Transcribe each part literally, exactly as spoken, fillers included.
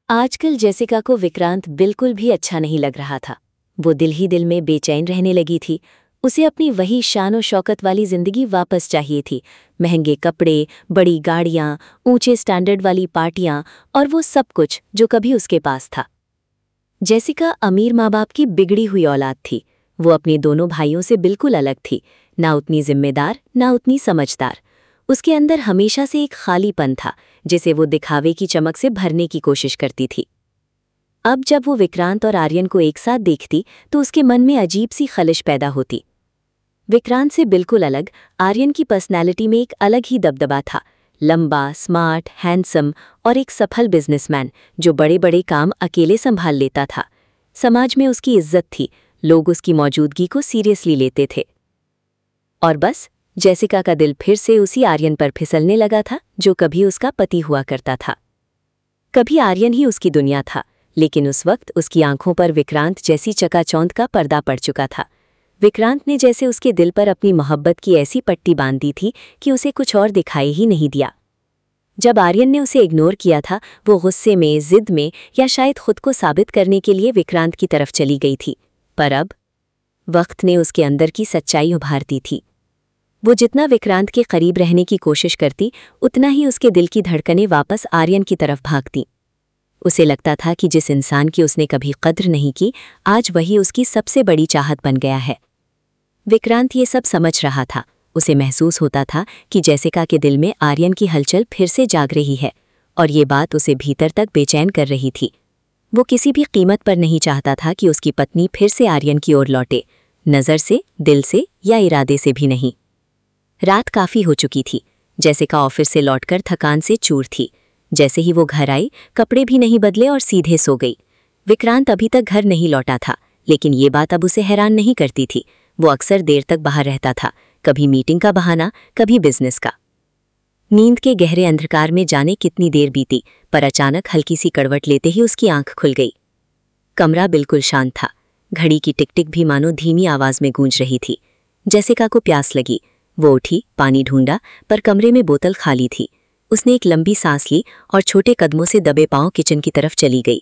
आजकल जेसिका को विक्रांत बिल्कुल भी अच्छा नहीं लग रहा था। वो दिल ही दिल में बेचैन रहने लगी थी। उसे अपनी वही शान और शौकत वाली जिंदगी वापस चाहिए थी। महंगे कपड़े, बड़ी गाड़ियां, ऊंचे स्टैंडर्ड वाली पार्टियां और वो सब कुछ जो कभी उसके पास था। जेसिका अमीर माँ बाप की बिगड़ी हुई औलाद थी। वो अपने दोनों भाइयों से बिल्कुल अलग थी, ना उतनी जिम्मेदार ना उतनी समझदार। उसके अंदर हमेशा से एक खालीपन था जिसे वो दिखावे की चमक से भरने की कोशिश करती थी। अब जब वो विक्रांत और आर्यन को एक साथ देखती तो उसके मन में अजीब सी खलिश पैदा होती। विक्रांत से बिल्कुल अलग आर्यन की पर्सनैलिटी में एक अलग ही दबदबा था। लंबा, स्मार्ट, हैंडसम और एक सफल बिजनेसमैन जो बड़े बड़े काम अकेले संभाल लेता था। समाज में उसकी इज्जत थी, लोग उसकी मौजूदगी को सीरियसली लेते थे। और बस जेसिका का दिल फिर से उसी आर्यन पर फिसलने लगा था जो कभी उसका पति हुआ करता था। कभी आर्यन ही उसकी दुनिया था, लेकिन उस वक्त उसकी आंखों पर विक्रांत जैसी चकाचौंध का पर्दा पड़ चुका था। विक्रांत ने जैसे उसके दिल पर अपनी मोहब्बत की ऐसी पट्टी बांध दी थी कि उसे कुछ और दिखाई ही नहीं दिया। जब आर्यन ने उसे इग्नोर किया था, वो गुस्से में, जिद में या शायद खुद को साबित करने के लिए विक्रांत की तरफ चली गई थी। पर अब वक्त ने उसके अंदर की सच्चाई उभार दी थी। वो जितना विक्रांत के करीब रहने की कोशिश करती, उतना ही उसके दिल की धड़कनें वापस आर्यन की तरफ भागती। उसे लगता था कि जिस इंसान की उसने कभी कद्र नहीं की, आज वही उसकी सबसे बड़ी चाहत बन गया है। विक्रांत ये सब समझ रहा था। उसे महसूस होता था कि जेसिका के दिल में आर्यन की हलचल फिर से जाग रही है और ये बात उसे भीतर तक बेचैन कर रही थी। वो किसी भी कीमत पर नहीं चाहता था कि उसकी पत्नी फिर से आर्यन की ओर लौटे, नज़र से, दिल से या इरादे से भी नहीं। रात काफ़ी हो चुकी थी। जेसिका ऑफिस से लौटकर थकान से चूर थी। जैसे ही वो घर आई, कपड़े भी नहीं बदले और सीधे सो गई। विक्रांत अभी तक घर नहीं लौटा था, लेकिन ये बात अब उसे हैरान नहीं करती थी। वो अक्सर देर तक बाहर रहता था, कभी मीटिंग का बहाना, कभी बिजनेस का। नींद के गहरे अंधकार में जाने कितनी देर बीती, पर अचानक हल्की सी कड़वट लेते ही उसकी आंख खुल गई। कमरा बिल्कुल शांत था। घड़ी की टिक टिक भी मानो धीमी आवाज में गूंज रही थी। जेसिका को प्यास लगी। वो उठी, पानी ढूंढा, पर कमरे में बोतल खाली थी। उसने एक लंबी सांस ली और छोटे कदमों से दबे पांव किचन की तरफ चली गई।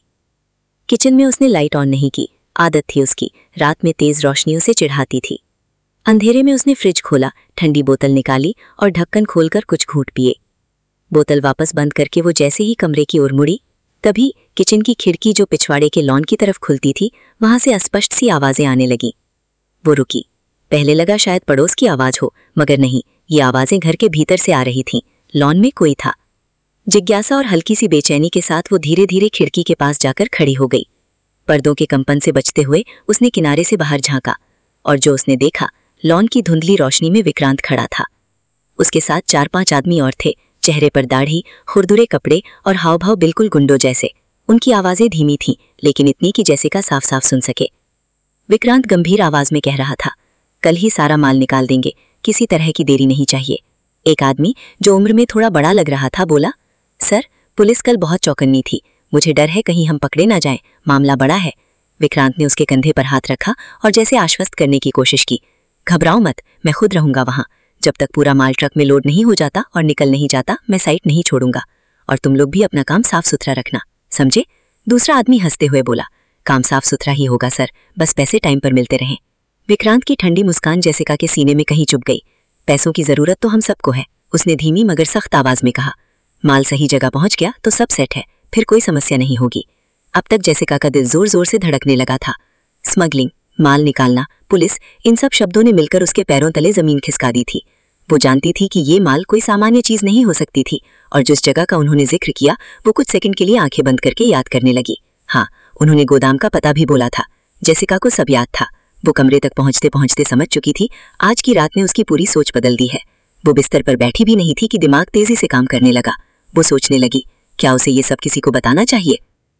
किचन में उसने लाइट ऑन नहीं की। आदत थी उसकी, रात में तेज रोशनियों से चिढ़ाती थी। अंधेरे में उसने फ्रिज खोला, ठंडी बोतल निकाली और ढक्कन खोलकर कुछ घूंट पिए। बोतल वापस बंद करके वो जैसे ही कमरे की ओर मुड़ी, तभी किचन की खिड़की जो पिछवाड़े के लॉन की तरफ खुलती थी, वहां से अस्पष्ट सी आवाजें आने लगी। वो रुकी। पहले लगा शायद पड़ोस की आवाज हो, मगर नहीं, ये आवाजें घर के भीतर से आ रही थीं। लॉन में कोई था। जिज्ञासा और हल्की सी बेचैनी के साथ वो धीरे धीरे खिड़की के पास जाकर खड़ी हो गई। पर्दों के कंपन से बचते हुए उसने किनारे से बाहर झांका और जो उसने देखा, लॉन की धुंधली रोशनी में विक्रांत खड़ा था। उसके साथ चार पांच आदमी और थे। चेहरे पर दाढ़ी, खुरदुरे कपड़े और हाव भाव बिल्कुल गुंडों जैसे। उनकी आवाजें धीमी थीं, लेकिन इतनी कि जेसिका साफ साफ सुन सके। विक्रांत गंभीर आवाज में कह रहा था, कल ही सारा माल निकाल देंगे, किसी तरह की देरी नहीं चाहिए। एक आदमी जो उम्र में थोड़ा बड़ा लग रहा था बोला, सर, पुलिस कल बहुत चौकन्नी थी, मुझे डर है कहीं हम पकड़े ना जाएं, मामला बड़ा है। विक्रांत ने उसके कंधे पर हाथ रखा और जैसे आश्वस्त करने की कोशिश की, घबराओ मत, मैं खुद रहूंगा वहां। जब तक पूरा माल ट्रक में लोड नहीं हो जाता और निकल नहीं जाता, मैं साइट नहीं छोड़ूंगा। और तुम लोग भी अपना काम साफ सुथरा रखना, समझे? दूसरा आदमी हंसते हुए बोला, काम साफ सुथरा ही होगा सर, बस पैसे टाइम पर मिलते रहें। विक्रांत की ठंडी मुस्कान जेसिका के सीने में कहीं चुभ गई। पैसों की जरूरत तो हम सबको है, उसने धीमी मगर सख्त आवाज में कहा। माल सही जगह पहुंच गया तो सब सेट है, फिर कोई समस्या नहीं होगी। अब तक जेसिका का दिल जोर जोर से धड़कने लगा था। स्मगलिंग, माल निकालना, पुलिस, इन सब शब्दों ने मिलकर उसके पैरों तले जमीन खिसका दी थी। वो जानती थी कि ये माल कोई सामान्य चीज नहीं हो सकती थी, और जिस जगह का उन्होंने जिक्र किया, वो कुछ सेकंड के लिए आंखें बंद करके याद करने लगी। हाँ, उन्होंने गोदाम का पता भी बोला था। जेसिका को सब याद था। वो कमरे तक पहुंचते पहुंचते समझ चुकी थी, आज की रात ने उसकी पूरी सोच बदल दी है। वो बिस्तर पर बैठी भी नहीं थी कि दिमाग तेजी से काम करने लगा। वो सोचने लगी, क्या उसे ये सब किसी को बताना चाहिए?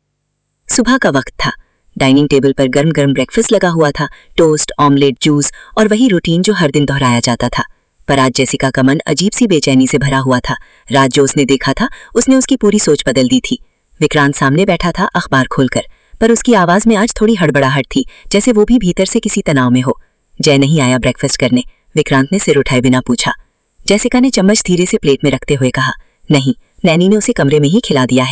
सुबह का वक्त था। डाइनिंग टेबल पर गर्म गर्म ब्रेकफास्ट लगा हुआ था, टोस्ट, ऑमलेट, जूस और वही रूटीन जो हर दिन दोहराया जाता था। पर आज जेसिका का मन अजीब सी बेचैनी से भरा हुआ था। रात जो उसने देखा था, उसने उसकी पूरी सोच बदल दी थी। विक्रांत सामने बैठा था अखबार खोलकर, पर उसकी आवाज में आज थोड़ी हड़बड़ाहट थी, जैसे वो भी भीतर से किसी तनाव में हो। जय नहीं आया ब्रेकफास्ट करने? विक्रांत ने सिर उठाए बिना पूछा। जेसिका ने चम्मच धीरे से प्लेट में रखते हुए कहा, नहीं, नैनी ने उसे कमरे में ही खिला दिया है।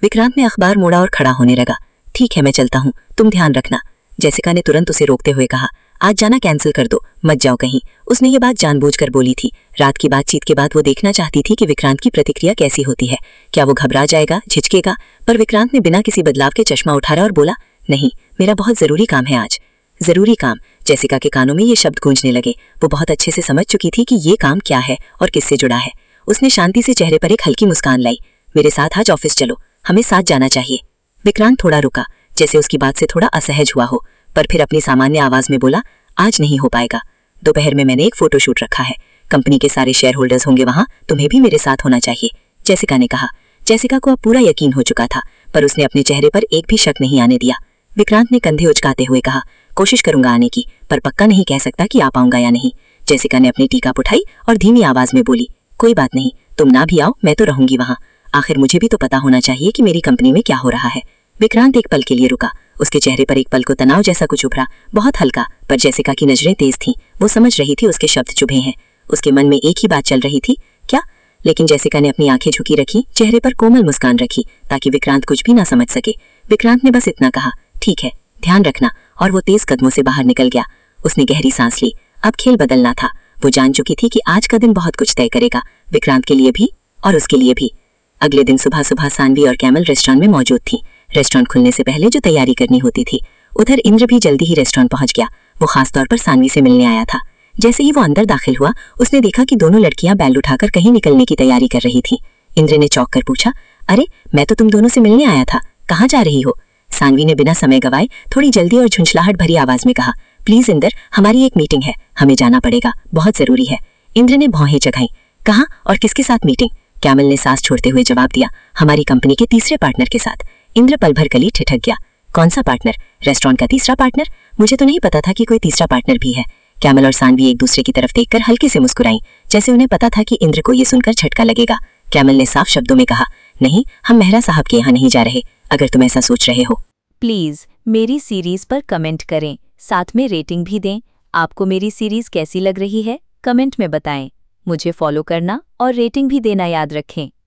विक्रांत ने अखबार मोड़ा और खड़ा होने लगा। ठीक है, मैं चलता हूँ, तुम ध्यान रखना। जेसिका ने तुरंत उसे रोकते हुए कहा, आज जाना कैंसिल कर दो, मत जाओ कहीं। उसने ये बात जानबूझकर बोली थी। रात की बातचीत के बाद वो देखना चाहती थी कि विक्रांत की प्रतिक्रिया कैसी होती है। क्या वो घबरा जाएगा, झिझकेगा? पर विक्रांत ने बिना किसी बदलाव के चश्मा उठाया और बोला, नहीं, मेरा बहुत जरूरी काम है आज। जरूरी काम? जेसिका के कानों में ये शब्द गूंजने लगे। वो बहुत अच्छे से समझ चुकी थी कि ये काम क्या है और किससे जुड़ा है। उसने शांति से चेहरे पर एक हल्की मुस्कान लाई। मेरे साथ आज ऑफिस चलो, हमें साथ जाना चाहिए। विक्रांत थोड़ा रुका, जैसे उसकी बात से थोड़ा असहज हुआ हो, पर फिर अपनी सामान्य आवाज में बोला, आज नहीं हो पाएगा। दोपहर में मैंने एक फोटोशूट रखा है, कंपनी के सारे शेयर होल्डर्स होंगे वहां, तुम्हें भी मेरे साथ होना चाहिए, जेसिका ने कहा। जेसिका को अब पूरा यकीन हो चुका था, पर उसने अपने चेहरे पर एक भी शक नहीं आने दिया। विक्रांत ने कंधे उचकाते हुए कहा, कोशिश करूंगा आने की, पर पक्का नहीं कह सकता कि आ पाऊंगा या नहीं। जेसिका ने अपनी टीका उठाई और धीमी आवाज में बोली, कोई बात नहीं, तुम ना भी आओ, मैं तो रहूंगी वहां। आखिर मुझे भी तो पता होना चाहिए कि मेरी कंपनी में क्या हो रहा है। विक्रांत एक पल के लिए रुका। उसके चेहरे पर एक पल को तनाव जैसा कुछ उभरा, बहुत हल्का, पर जेसिका की नजरें तेज थीं। वो समझ रही थी उसके शब्द चुभे हैं। उसके मन में एक ही बात चल रही थी, क्या? लेकिन जेसिका ने अपनी आंखें झुकी रखी, चेहरे पर कोमल मुस्कान रखी, ताकि विक्रांत कुछ भी ना समझ सके। विक्रांत ने बस इतना कहा, ठीक है, ध्यान रखना, और वो तेज कदमों से बाहर निकल गया। उसने गहरी सांस ली। अब खेल बदलना था। वो जान चुकी थी कि आज का दिन बहुत कुछ तय करेगा, विक्रांत के लिए भी और उसके लिए भी। अगले दिन सुबह सुबह सानवी और कैमल रेस्टोरेंट में मौजूद थी। रेस्टोरेंट खुलने से पहले जो तैयारी करनी होती थी। उधर इंद्र भी जल्दी ही रेस्टोरेंट पहुंच गया। वो खास तौर पर सानवी से मिलने आया था। जैसे ही वो अंदर दाखिल हुआ, उसने देखा कि दोनों लड़कियां बैल उठाकर कहीं निकलने की तैयारी कर रही थी। इंद्र ने चौंक कर पूछा, अरे, मैं तो तुम दोनों से मिलने आया था, कहाँ जा रही हो? सानवी ने बिना समय गवाए थोड़ी जल्दी और झुंझलाहट भरी आवाज में कहा, प्लीज इंद्र, हमारी एक मीटिंग है, हमें जाना पड़ेगा, बहुत जरूरी है। इंद्र ने भौहें चढ़ाई। कहाँ और किसके साथ मीटिंग? कैमल ने सांस छोड़ते हुए जवाब दिया, हमारी कंपनी के तीसरे पार्टनर के साथ। इंद्र पल भर के लिए ठिठक गया। कौन सा पार्टनर? रेस्टोरेंट का तीसरा पार्टनर? मुझे तो नहीं पता था कि कोई तीसरा पार्टनर भी है। कैमल और सानवी एक दूसरे की तरफ देखकर हल्के से मुस्कुराई, जैसे उन्हें पता था कि इंद्र को यह सुनकर झटका लगेगा। कैमल ने साफ शब्दों में कहा, नहीं, हम मेहरा साहब के यहाँ नहीं जा रहे, अगर तुम ऐसा सोच रहे हो। प्लीज मेरी सीरीज पर कमेंट करें, साथ में रेटिंग भी दें। आपको मेरी सीरीज कैसी लग रही है, कमेंट में बताएं। मुझे फॉलो करना और रेटिंग भी देना याद रखें।